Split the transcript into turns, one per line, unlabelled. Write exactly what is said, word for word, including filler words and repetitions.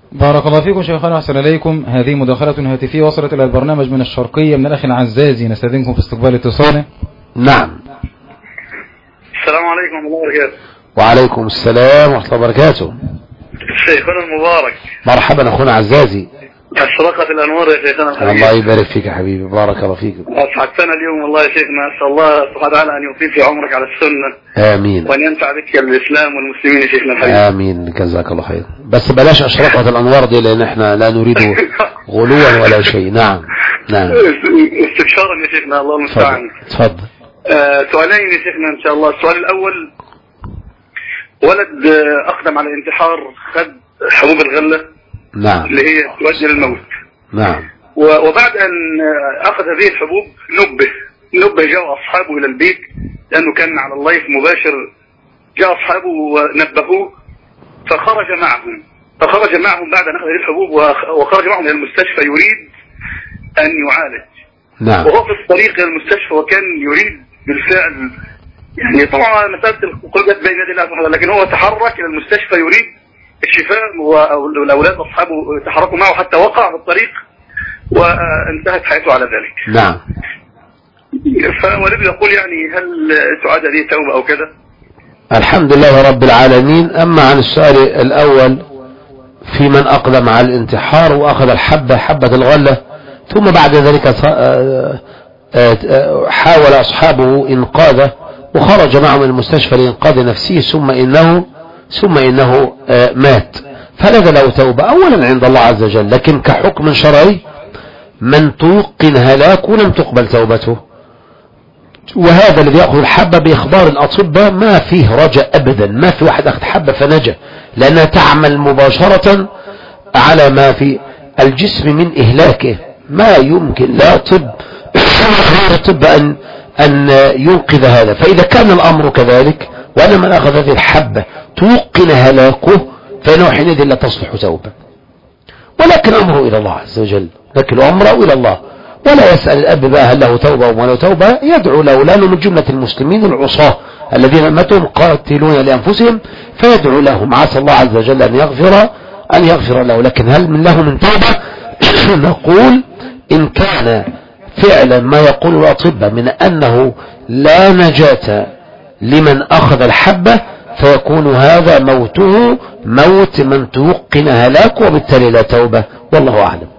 بارك الله فيكم شيخنا وأحسن إليكم. هذه مداخلة هاتفية وصلت إلى البرنامج من الشرقية من الأخ العزازي، نستأذنكم في استقبال اتصاله.
نعم.
السلام عليكم ورحمة الله وبركاته.
وعليكم السلام ورحمة الله وبركاته.
شيخنا المبارك.
مرحبا أخونا عزازي.
أشرقت الأنوار يا شيخنا الحبيب.
الله يبارك فيك يا حبيبي، بارك الله فيك.
أسعدتنا اليوم والله يا شيخنا، أسأل الله سبحانه وتعالى أن يطيل في عمرك على السنة.
آمين.
وأن ينفع بك الإسلام والمسلمين يا شيخنا الحبيب.
آمين، جزاك الله خير. بس بلاش أشرقت الأنوار دي لأن احنا لا نريد غلوا ولا شيء. نعم نعم.
استبشارا يا شيخنا، الله المستعان.
تفضل.
آه سؤالين يا شيخنا إن شاء الله. السؤال الأول، ولد آه أقدم على الانتحار، خد حبوب الغلة.
نعم.
اللي هي تؤدي للموت.
نعم.
وبعد أن أخذ هذه الحبوب نبه نبه جاء أصحابه إلى البيت، لأنه كان على اللايف مباشر. جاء أصحابه ونبهوه فخرج معهم فخرج معهم بعد أن أخذ هذه الحبوب، وخرج معهم إلى المستشفى يريد أن يعالج.
نعم.
وهو في الطريق إلى المستشفى وكان يريد بالفعل، يعني طبعا مسألة القلوب بين يدي الله سبحانه، لكن هو تحرك إلى المستشفى يريد الشفاء، والأولاد أصحابه تحركوا معه حتى وقع في الطريق وانتهت حياته على ذلك.
نعم.
فولد يقول يعني هل تعاد هذه توبة أو كذا؟
الحمد لله رب العالمين. أما عن السؤال الأول في من أقدم على الانتحار وأخذ الحبة حبة الغلة ثم بعد ذلك حاول أصحابه إنقاذه وخرج معهم المستشفى لإنقاذ نفسه ثم إنه ثم إنه مات، فلذا له توبة أولا عند الله عز وجل، لكن كحكم شرعي من توقن هلاك لم تقبل توبته. وهذا الذي يأخذ الحبة بإخبار الأطباء ما فيه رجاء أبدا، ما في واحد أخذ حبة فنجا، لأنها تعمل مباشرة على ما في الجسم من إهلاكه، ما يمكن لا طب طب أن أن ينقذ هذا. فإذا كان الأمر كذلك وأن من أخذ هذه الحبة توقن هلاكه فإنه حينئذ لا تصلح توبة، ولكن أمره إلى الله عز وجل، لكن أمره إلى الله، ولا يسأل الأب بقى هل له توبة وما له توبة، يدعو له، لأنه من جملة المسلمين العصاة الذين ماتوا قاتلون لأنفسهم، فيدعو لهم عسى الله عز وجل أن يغفر أن يغفر له. لكن هل من له من توبة؟ نقول إن كان فعلا ما يقول الأطباء من أنه لا نجاة لمن أخذ الحبة فيكون هذا موته موت من توقن هلاكه وبالتالي لا توبة، والله أعلم.